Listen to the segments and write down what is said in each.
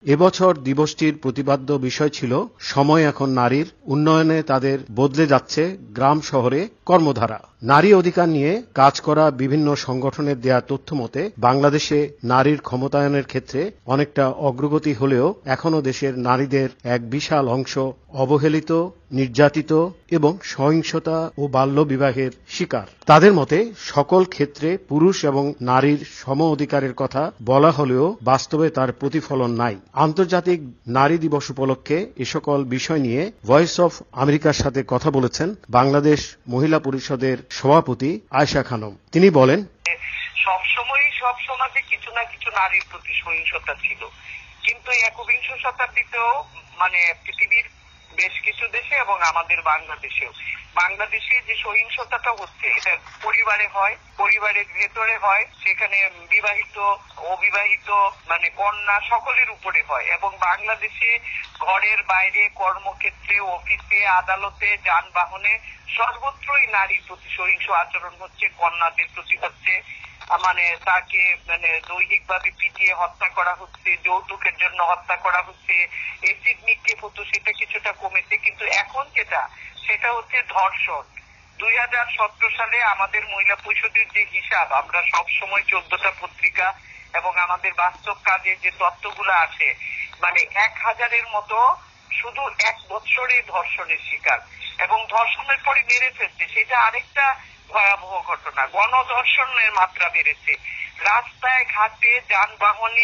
এবছর দিবসটির প্রতিপাদ্য বিষয় ছিল সময় এখন নারীর, উন্নয়নে তাদের বদলে যাচ্ছে গ্রাম শহরে কর্মধারা। নারী অধিকার নিয়ে কাজ করা বিভিন্ন সংগঠনের দেয়া তথ্য মতে বাংলাদেশে নারীর ক্ষমতায়নের ক্ষেত্রে অনেকটা অগ্রগতি হলেও এখনো দেশের নারীদের এক বিশাল অংশ অবহেলিত, নির্যাতিত এবং সহিংসতা ও বাল্যবিবাহের শিকার। তাদের মতে সকল ক্ষেত্রে পুরুষ এবং নারীর সম অধিকারের কথা বলা হলেও বাস্তবে তার প্রতিফলন নাই। আন্তর্জাতিক নারী দিবস উপলক্ষে এ সকল বিষয় নিয়ে ভয়েস অফ আমেরিকার সাথে কথা বলেছেন বাংলাদেশ মহিলা পরিষদের সভাপতি আয়েশা খানম। তিনি বলেন, সবসময়ই সব সমাজে কিছু না কিছু নারীর প্রতি সহিংসতা ছিল, কিন্তু একবিংশ শতাব্দীতেও পৃথিবীর বেশ কিছু দেশে এবং আমাদের বাংলাদেশে যে সহিংসতাটা হচ্ছে এটা পরিবারে হয়, পরিবারের ভেতরে হয়, সেখানে বিবাহিত অবিবাহিত কন্যা সকলের উপরে হয়। এবং বাংলাদেশে ঘরের বাইরে, কর্মক্ষেত্রে, অফিসে, আদালতে, যানবাহনে সর্বত্রই নারীর প্রতি সহিংস আচরণ হচ্ছে। কন্যাদের প্রতি হচ্ছে, তাকে দৈহিকভাবে পিটিয়ে হত্যা করা হচ্ছে, যৌতুকের জন্য হত্যা করা হচ্ছে, এসিড নিক্ষেপ হতো, সেটা কিছুটা কমেছে। কিন্তু এখন সেটা হচ্ছে ধর্ষণ। 2017 সালে আমাদের মহিলা পরিষদের যে হিসাব, আমরা সব সময় 14টা পত্রিকা এবং আমাদের বাস্তব কাজে যে তথ্যগুলো আসে, 1000-এর মতো শুধু এক বছরে ধর্ষণের শিকার, এবং ধর্ষণের পরে মেরে ফেলছে, সেটা আরেকটা ভয়াবহ ঘটনা। গণধর্ষণের মাত্রা বেড়েছে। রাস্তায় ঘাটে, যানবাহনে,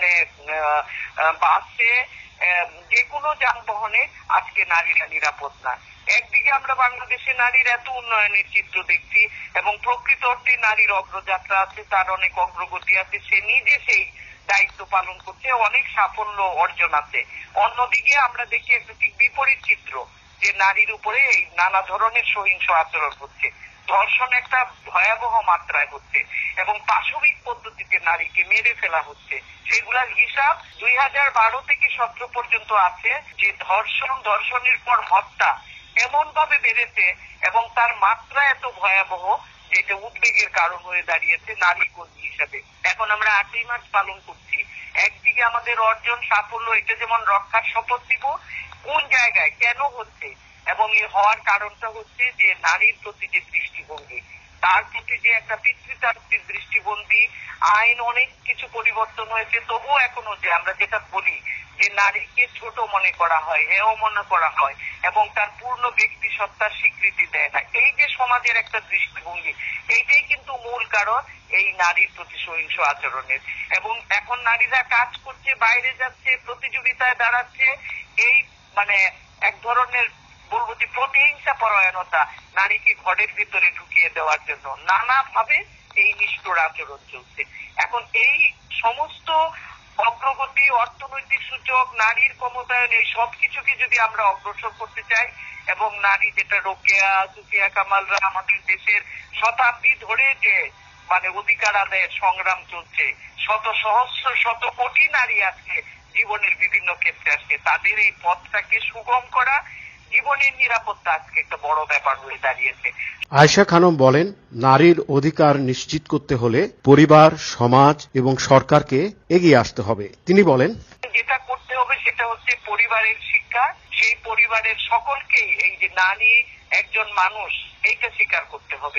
বাসে, যে কোনো যানবাহনে আজকে নারীরা নিরাপদ না। একদিকে আমরা বাংলাদেশে নারীর এত উন্নয়নের চিত্র দেখছি এবং প্রকৃত অর্থে নারীর অগ্রযাত্রা আছে, তার অনেক অগ্রগতি আছে, সে নিজে সেই দায়িত্ব পালন করছে, অনেক সাফল্য অর্জন আছে। অন্যদিকে আমরা দেখি একটা ঠিক বিপরীত চিত্র, যে নারীর উপরে এই নানা ধরনের সহিংস আচরণ হচ্ছে, ধর্ষণ একটা ভয়াবহ মাত্রায় হচ্ছে এবং পাশবিক পদ্ধতিতে নারীকে মেরে ফেলা হচ্ছে। সেগুলার হিসাব 2012 থেকে 17 পর্যন্ত আছে, যে ধর্ষণের পর হত্যা এমন ভাবে বেড়েছে এবং তার মাত্রা এত ভয়াবহ যে এটা উদ্বেগের কারণ হয়ে দাঁড়িয়েছে নারী কর্মী হিসাবে। এখন আমরা 8ই মার্চ পালন করছি। একদিকে আমাদের অর্জন, সাফল্য, এটা যেমন রক্ষার শপথ নিব, কোন জায়গায় কেন হচ্ছে এবং এ হওয়ার কারণটা হচ্ছে যে নারীর প্রতি যে দৃষ্টিভঙ্গি, তার প্রতি যে একটা পিতৃতান্ত্রিক দৃষ্টিভঙ্গি। আইন অনেক কিছু পরিবর্তন হয়েছে, তবুও এখনো যে আমরা যেটা বলি যে নারীকে ছোট মনে করা হয়, হেয় মনে করা হয় এবং তার পূর্ণ ব্যক্তি সত্তার স্বীকৃতি দেয় না। এই যে সমাজের একটা দৃষ্টিভঙ্গি, এইটাই কিন্তু মূল কারণ এই নারীর প্রতি সহিংস আচরণের। এবং এখন নারীরা কাজ করছে, বাইরে যাচ্ছে, প্রতিযোগিতায় দাঁড়াচ্ছে, এই এক ধরনের বলবো যে প্রতিহিংসা পরায়ণতা, নারীকে ঘরের ভিতরে ঢুকিয়ে দেওয়ার জন্য নানাভাবে এই নিষ্ঠুর আচরণ চলছে। এখন এই সমস্ত অগ্রগতি, অর্থনৈতিক সূচক, নারীর ক্ষমতায়ন, এই সবকিছুকে যদি আমরা অগ্রসর করতে চাই এবং নারী, যেটা রোকেয়া, সুফিয়া কামালরা আমাদের দেশের শতাব্দী ধরে যে অধিকার আদায়ের সংগ্রাম চলছে, শত সহস্র শত কোটি নারী আজকে জীবনের বিভিন্ন ক্ষেত্রে আসছে, তাদের এই পথটাকে সুগম করা, জীবনের নিরাপত্তা আজকে একটা বড় ব্যাপার হয়ে দাঁড়িয়েছে। আয়েশা খানম বলেন, নারীর অধিকার নিশ্চিত করতে হলে পরিবার, সমাজ এবং সরকারকে এগিয়ে আসতে হবে। তিনি বলেন, যেটা করতে হবে সেটা হচ্ছে পরিবারের শিক্ষা। সেই পরিবারের সকলকেই এই যে নারী একজন মানুষ, এইটা স্বীকার করতে হবে।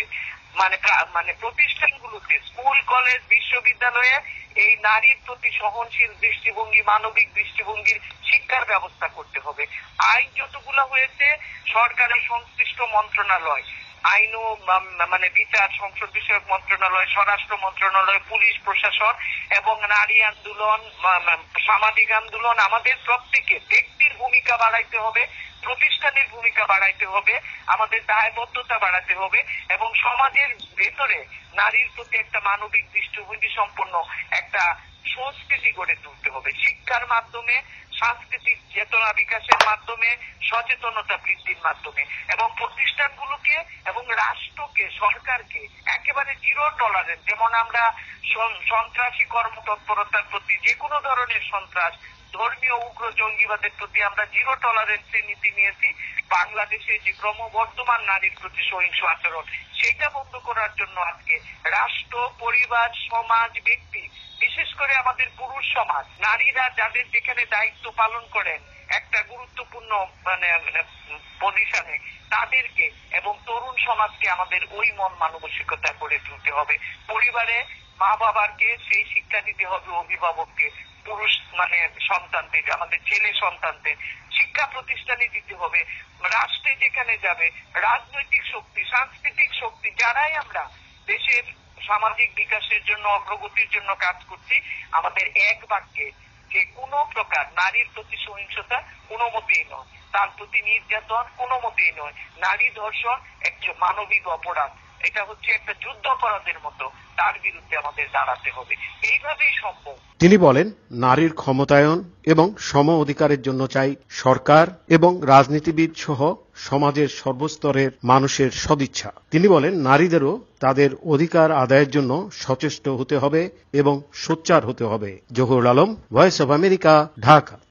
প্রতিষ্ঠানগুলোতে, স্কুল, কলেজ, বিশ্ববিদ্যালয়ে এই নারীর প্রতি সহনশীল দৃষ্টিভঙ্গি, মানবিক দৃষ্টিভঙ্গির শিক্ষার ব্যবস্থা করতে হবে। আইন যতগুলো হয়েছে, সরকারের সংশ্লিষ্ট মন্ত্রণালয়, আইন ও বিচার, সংসদ বিষয়ক মন্ত্রণালয়, স্বরাষ্ট্র মন্ত্রণালয়, পুলিশ প্রশাসন এবং নারী আন্দোলন, সামাজিক আন্দোলন, আমাদের প্রত্যেকে ব্যক্তির ভূমিকা বাড়াইতে হবে, প্রতিষ্ঠানের ভূমিকা বাড়াইতে হবে, আমাদের দায়বদ্ধতা বাড়াতে হবে এবং সমাজের ভেতরে নারীর প্রতি একটা মানবিক দৃষ্টিভঙ্গি সম্পন্ন একটা সংস্কৃতি গড়ে তুলতে হবে। শিক্ষার মাধ্যমে, সাংস্কৃতিক চেতনা বিকাশের মাধ্যমে, সচেতনতা বৃদ্ধির মাধ্যমে এবং প্রতিষ্ঠানগুলোকে এবং রাষ্ট্রকে, সরকারকে একেবারে জিরো টলারেন্স, যেমন আমরা সন্ত্রাসী কর্মতৎপরতার প্রতি, যে কোনো ধরনের সন্ত্রাস, ধর্মীয় উগ্র জঙ্গিবাদের প্রতি আমরা জিরো টলারেন্সের নীতি নিয়েছি। বাংলাদেশে যে ক্রমবর্ধমান নারীর প্রতি সহিংস আচরণ, সেটা বন্ধ করার জন্য আজকে রাষ্ট্র, পরিবার, সমাজ, ব্যক্তি বিশেষ করে আমাদের পুরুষ সমাজ, নারীরা যাদের যেখানে দায়িত্ব পালন করেন একটা গুরুত্বপূর্ণ পজিশনে, তাদেরকে এবং তরুণ সমাজকে আমাদের ওই মন মানসিকতা করে তুলতে হবে। পরিবারে মা বাবাকে সেই শিক্ষা দিতে হবে, অভিভাবককে পুরুষ সন্তানদের, আমাদের ছেলে সন্তানদের শিক্ষা প্রতিষ্ঠানে দিতে হবে। রাষ্ট্রে যেখানে যাবে, রাজনৈতিক শক্তি, সাংস্কৃতিক শক্তি, যারাই আমরা দেশের সামাজিক বিকাশের জন্য, অগ্রগতির জন্য কাজ করছি, আমাদের এক বাক্যে যে কোনো প্রকার নারীর প্রতি সহিংসতা কোনো মতেই নয়, তার প্রতি নির্যাতন কোনো মতেই নয়, নারী ধর্ষণ একটি মানবিক অপরাধ, এটা হচ্ছে একটা যুদ্ধ অপরাধের মতো, তার বিরুদ্ধে আমাদের দাঁড়াতে হবে। এইভাবেই সম্ভব। তিনি বলেন, নারীর ক্ষমতায়ন এবং সম অধিকারের জন্য চাই সরকার এবং রাজনীতিবিদ সহ সমাজের সর্বস্তরের মানুষের সদিচ্ছা। তিনি বলেন, নারীদেরও তাদের অধিকার আদায়ের জন্য সচেষ্ট হতে হবে এবং সোচ্চার হতে হবে। Zahurul Alam, voice of America, Dhaka.